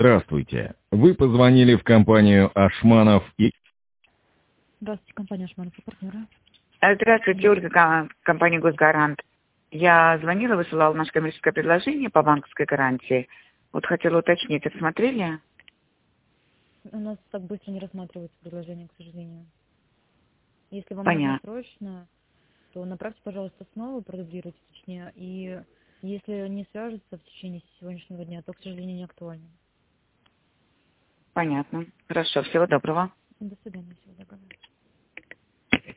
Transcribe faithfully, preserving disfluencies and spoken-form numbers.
Здравствуйте. Вы позвонили в компанию Ашманов и... Здравствуйте, компания Ашманов и партнеры. Здравствуйте, Ольга, ко- компания «Госгарант». Я звонила, высылала наше коммерческое предложение по банковской гарантии. Вот хотела уточнить, отсмотрели? У нас так быстро не рассматривается предложение, к сожалению. Если вам Понятно. нужно срочно, то направьте, пожалуйста, снова, продублируйте точнее. И если не свяжется в течение сегодняшнего дня, то, к сожалению, не актуально. Понятно. Хорошо, всего доброго. До свидания, всего доброго.